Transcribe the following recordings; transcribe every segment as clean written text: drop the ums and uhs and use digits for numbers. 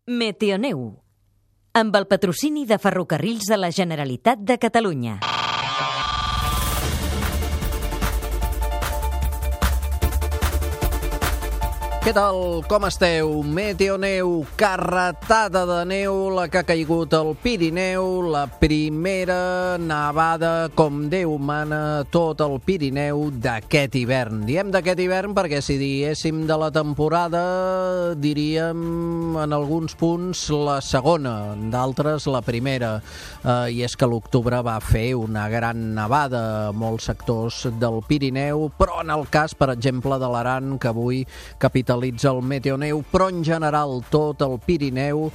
Meteoneu, amb el patrocini de Ferrocarrils de la Generalitat de Catalunya. Què tal? Com esteu? Meteoneu, carretada de neu, la que ha caigut al Pirineu, la primera nevada, com Déu mana, tot el Pirineu d'aquest hivern. Diem d'aquest hivern perquè si diéssim de la temporada, diríem en alguns punts la segona, en d'altres la primera. I és que l'octubre va fer una gran nevada a molts sectors del Pirineu, però en el cas, per exemple, de l'Aran, que avui capitalitza el Meteoneu, però en general tot el Pirineu,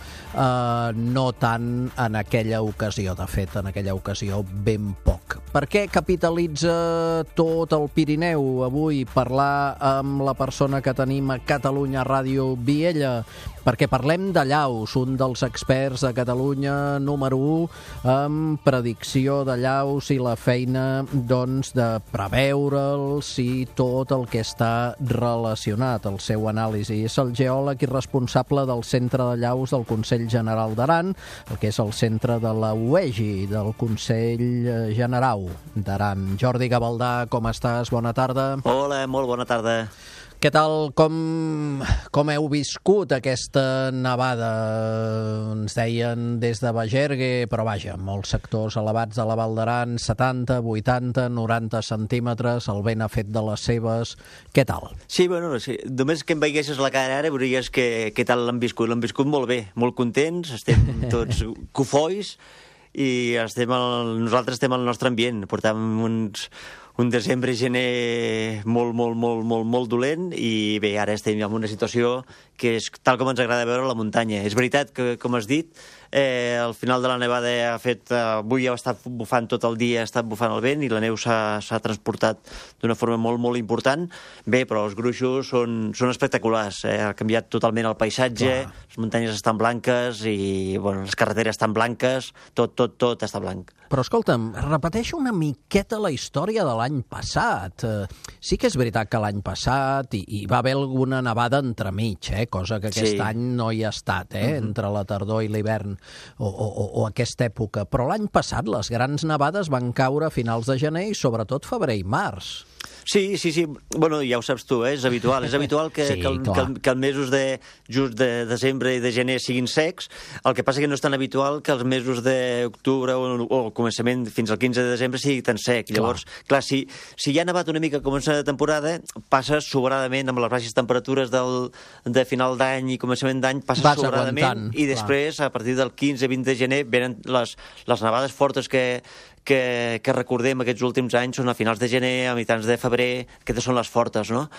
no tant en aquella ocasió. De fet, en aquella ocasió ben poc. Per què capitalitza tot el Pirineu? Avui parlar amb la persona que tenim a Catalunya Ràdio, Viella, perquè parlem de llaus, un dels experts de Catalunya número 1 en predicció de llaus i la feina, doncs, de preveure'ls i tot el que està relacionat, el seu anàlisi. És el geòleg i responsable del Centre de Llaus del Consell General d'Aran, el que és el centre de la UEGI, del Consell General d'Aran. Jordi Gavaldà, com estàs? Bona tarda. Hola, molt bona tarda. Què tal? Com heu viscut aquesta nevada? Ens deien des de Bagergue, però vaja, molts sectors elevats de la Val d'Aran, 70, 80, 90 centímetres, el vent ha fet de les seves. Què tal? Sí, bueno, sí. Només que em veiessis la cara ara veuries què tal l'han viscut. L'han viscut molt bé, molt contents, estem tots cofois i nosaltres estem al nostre ambient. Portàvem un desembre i gener molt dolent i bé, ara estem en una situació que és tal com ens agrada veure a la muntanya. És veritat que, com has dit, al final de la nevada avui ha estat bufant tot el dia, ha estat bufant el vent i la neu s'ha transportat d'una forma molt important. Bé, però els gruixos són espectaculars. Ha canviat totalment el paisatge, les muntanyes estan blanques i les carreteres estan blanques, tot està blanc. Però escolta'm, repeteixo una miqueta la història de l'any passat. Sí que és veritat que l'any passat hi va haver alguna nevada entremig, cosa que aquest any no hi ha estat, entre la tardor i l'hivern o aquesta època. Però l'any passat les grans nevades van caure a finals de gener i sobretot febrer i març. Sí. Bueno, ja ho saps tu, és habitual. És habitual que els mesos just de desembre i de gener siguin secs. El que passa que no és tan habitual que els mesos d'octubre o començament fins al 15 de desembre sigui tan sec. Llavors, clar, si ja ha nevat una mica a començament de temporada, passa sobradament amb les baixes temperatures de final d'any i començament d'any, passa sobradament i després, a partir del 15-20 de gener, venen les nevades fortes que recordem aquests últims anys són a finals de gener, a mitjans de febrer, aquestes són les fortes, no?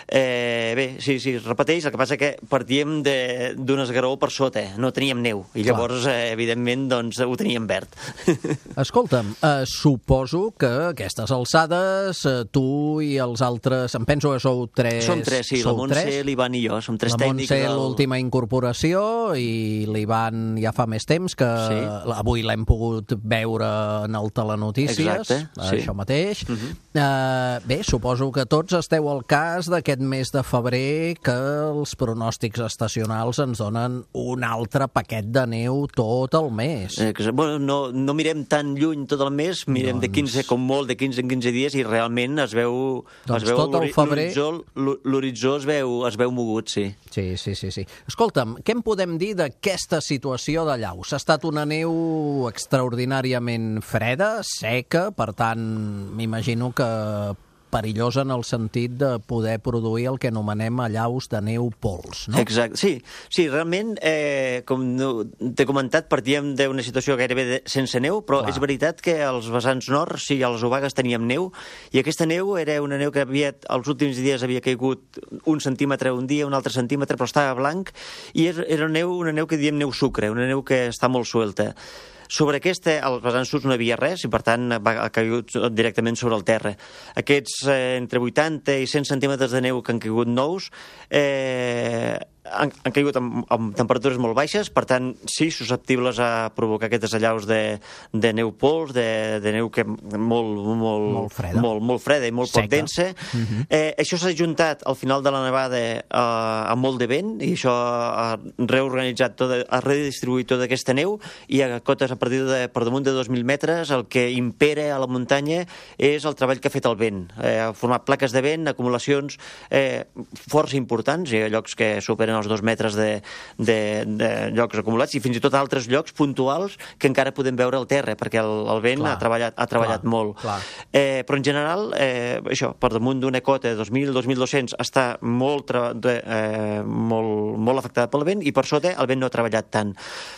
Bé, sí, es repeteix, el que passa que partíem d'un esglaó per sota, no teníem neu, i llavors, evidentment, doncs, ho teníem verd. Escolta'm, suposo que a aquestes alçades tu i els altres, em penso que sou tres... Som tres, sí, la Montse, l'Ivan i jo, som tres tècnics. La Montse, l'última incorporació, i l'Ivan ja fa més temps, que avui l'hem pogut veure en el telenotícies, això mateix. Bé, suposo que tots esteu al cas d'aquest mes de febrer que els pronòstics estacionals ens donen un altre paquet de neu tot el mes. Bueno, no mirem tan lluny tot el mes, mirem de 15, com molt, de 15 en 15 dies i realment es veu l'horitzó es veu mogut, sí. Sí. Escolta'm, què en podem dir d'aquesta situació de llaus? Ha estat una neu extraordinàriament freda, seca, per tant, m'imagino que perillosa en el sentit de poder produir el que anomenem allaus de neu pols, no? Exacte, sí, realment, com t'he comentat, partíem d'una situació gairebé sense neu, però és veritat que als vessants nord, sí, a les obagues teníem neu, i aquesta neu era una neu que els últims dies havia caigut 1 centímetre un dia, un altre centímetre, però estava blanc, i era una neu que diem neu sucre, una neu que està molt suelta. Sobre aquesta, als vessants sud no hi havia res i, per tant, ha caigut directament sobre el terra. Aquests entre 80 i 100 centímetres de neu que han caigut nous han caigut amb temperatures molt baixes, per tant, sí, susceptibles a provocar aquests desallaus de neu pols, de neu que molt freda i molt poc densa. Això s'ha juntat al final de la nevada amb molt de vent, i això ha reorganitzat, ha redistribuït tota aquesta neu, i a cotes a partir de per damunt de 2.000 metres el que impera a la muntanya és el treball que ha fet el vent. Ha format plaques de vent, acumulacions força importants, hi ha llocs que superen els 2 metres de llocs acumulats, i fins i tot altres llocs puntuals que encara podem veure al terra, perquè el vent ha treballat molt. Però en general, això, per damunt d'una cota de 2.000-2.200 està molt afectada pel vent, i per sota el vent no ha treballat tant.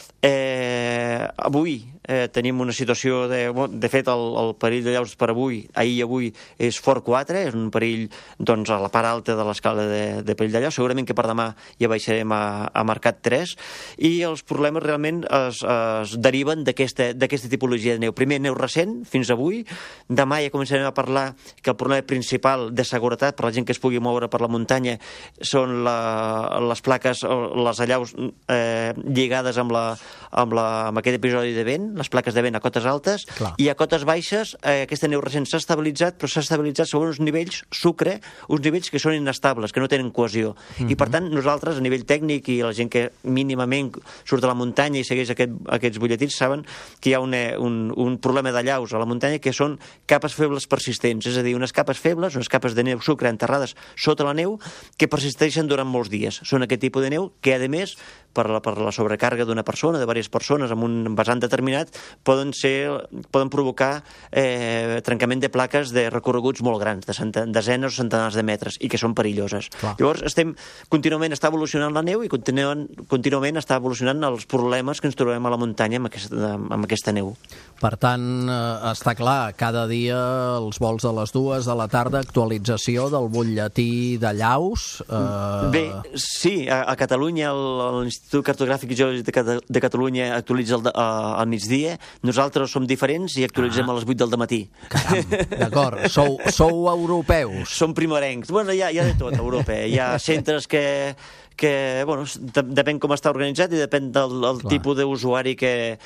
Avui tenim una situació de fet el perill de llaus per avui, ahir i avui, és fort 4, és un perill doncs a la part alta de l'escala de perill de llaus. Segurament que per demà ja baixarem a marcat 3, i els problemes realment es deriven d'aquesta tipologia de neu. Primer, neu recent, fins avui. Demà ja començarem a parlar que el problema principal de seguretat per la gent que es pugui moure per la muntanya són les plaques o les allaus lligades amb aquest episodi de vent, les plaques de vent a cotes altes. I a cotes baixes aquesta neu recent s'ha estabilitzat, però s'ha estabilitzat sobre uns nivells sucre, uns nivells que són inestables, que no tenen cohesió. I per tant nosaltres, a nivell tècnic, i la gent que mínimament surt a la muntanya i segueix aquests butlletins, saben que hi ha un problema de llaus a la muntanya que són capes febles persistents, és a dir, unes capes febles, unes capes de neu sucre enterrades sota la neu que persisteixen durant molts dies. Són aquest tipus de neu que, a més, per la sobrecàrrega d'una persona, de diverses persones amb un vessant determinat, poden provocar trencament de plaques de recorreguts molt grans, de desenes o centenars de metres, i que són perilloses. Llavors contínuament està evolucionant la neu, i contínuament està evolucionant els problemes que ens trobem a la muntanya amb aquesta neu. Per tant, està clar, cada dia els vols de les 2 de la tarda, actualització del butlletí de llaus. Bé, sí, a Catalunya l'Institut Cartogràfic i Geològic de Catalunya actualitza al migdia. Nosaltres som diferents i actualitzem a les 8 del dematí. Caram, d'acord. Sou europeus. Som primerencs. Bueno, hi ha de tot a Europa. Hi ha centres que bueno, depèn com està organitzat i depèn del tipus d'usuari que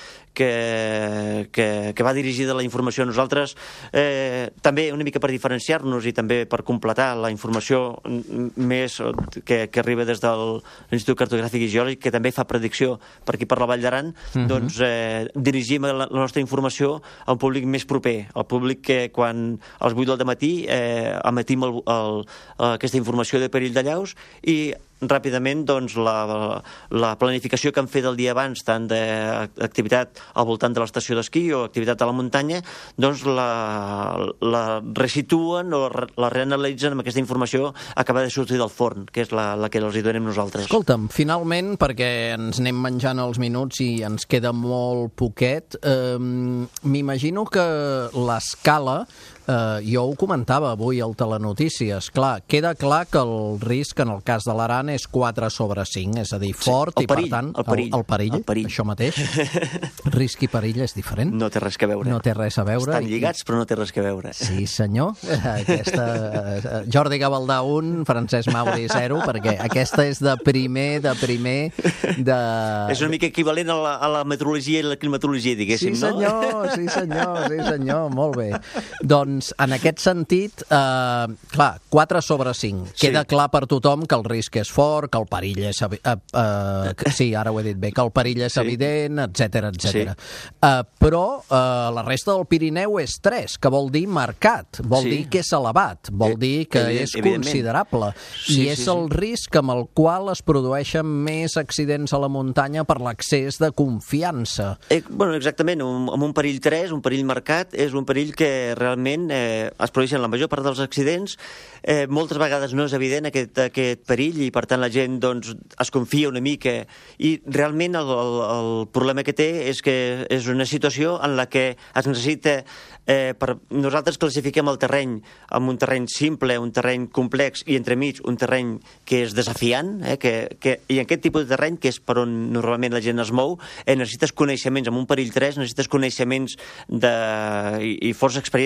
va dirigida la informació. Nosaltres també, una mica per diferenciar-nos i també per completar la informació més que arriba des de l'Institut Cartogràfic i Geològic, que també fa predicció per aquí per la Vall d'Aran, doncs dirigim la nostra informació a un públic més proper, al públic que quan als 8 del dematí emetim aquesta informació de perill de llaus, i ràpidament doncs, la planificació que han fet el dia abans, tant d'activitat al voltant de l'estació d'esquí o activitat a la muntanya, doncs la resituen o la reanalitzen amb aquesta informació acaba de sortir del forn, que és la que els hi donem nosaltres. Escolta'm, finalment, perquè ens anem menjant els minuts i ens queda molt poquet, m'imagino que l'escala, jo ho comentava avui al Telenotícies, clar, queda clar que el risc en el cas de l'Aran és 4/5, és a dir, fort, i per tant el perill, això mateix. Risc i perill és diferent. No té res a veure. No té res a veure. Estan lligats, però no té res a veure. Sí, senyor. Jordi Gavaldà 1, Francesc Mauri 0, perquè aquesta és de primer... És una mica equivalent a la meteorologia i la climatologia, diguéssim, no? Sí, senyor, molt bé. Doncs, en aquest sentit, clar, 4/5. Queda clar per tothom que el risc és fort, que el perill és... sí, ara ho he dit bé, que el perill és evident, etc. Però la resta del Pirineu és 3, que vol dir marcat, vol dir que és elevat, vol dir que és considerable. I és el risc amb el qual es produeixen més accidents a la muntanya per l'excés de confiança. Bueno, exactament, amb un perill 3, un perill marcat, és un perill que realment es produeixen la major part dels accidents. Moltes vegades no és evident aquest perill, i per tant la gent doncs, es confia una mica, i realment el problema que té és que és una situació en la que es necessita nosaltres classifiquem el terreny amb un terreny simple, un terreny complex, i entremig un terreny que és desafiant, i en aquest tipus de terreny, que és per on normalment la gent es mou, necessites coneixements, amb un perill 3 necessites coneixements i força experiència per moure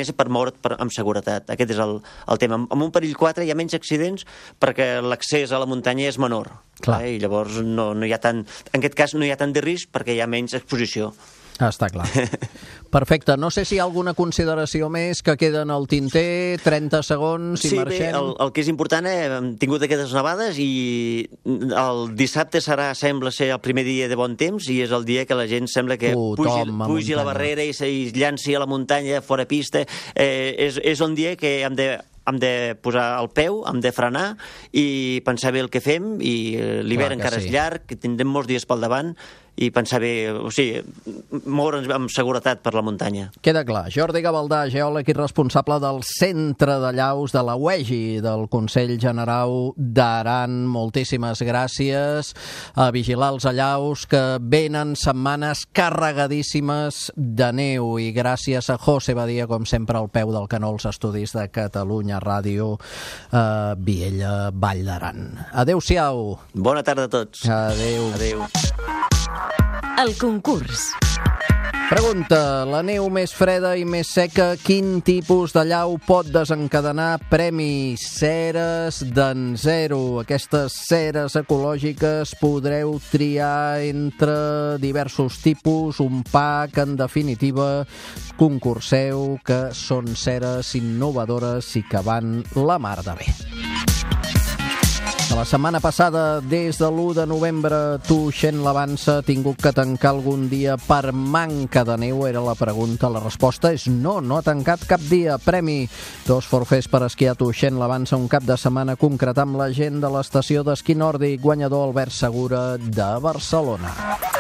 mort amb seguretat. Aquest és el tema. Amb un perill 4 hi ha menys accidents perquè l'accés a la muntanya és menor. I llavors no hi ha tant... En aquest cas no hi ha tant de risc perquè hi ha menys exposició. Està clar. Perfecte. No sé si hi ha alguna consideració més que queda en el tinter, 30 segons, i marxem. Sí, el que és important, hem tingut aquestes nevades i el dissabte sembla ser el primer dia de bon temps i és el dia que la gent sembla que pugi la barrera i llanci a la muntanya fora pista. És un dia que hem de posar el peu, hem de frenar i pensar bé el que fem, i l'hivern encara és llarg, que tindrem molts dies pel davant, i pensar bé, o sigui, moure'ns amb seguretat per la muntanya. Queda clar. Jordi Gavaldà, geòleg i responsable del Centre de Llaus de la UEGI, del Consell Generau d'Aran. Moltíssimes gràcies. A vigilar els allaus, que venen setmanes carregadíssimes de neu, i gràcies a José Badia, com sempre, al peu del canó, als estudis de Catalunya Ràdio, Viella, Vall d'Aran. Adéu-siau. Bona tarda a tots. Adéu. Adéu. El concurs. Pregunta: la neu més freda i més seca, quin tipus de llau pot desencadenar premi? Ceres d'en zero. Aquestes ceres ecològiques podreu triar entre diversos tipus, un pack. En definitiva, concurseu, que són ceres innovadores i que van la mar de bé. La setmana passada, des de l'1 de novembre, Tuixén l'Avança ha tingut que tancar algun dia per manca de neu? Era la pregunta. La resposta és no, no ha tancat cap dia. Premi: 2 forfers per esquiar a Tuixén l'Avança un cap de setmana, concretar amb la gent de l'estació d'esquí nòrdic. Guanyador: Albert Segura, de Barcelona.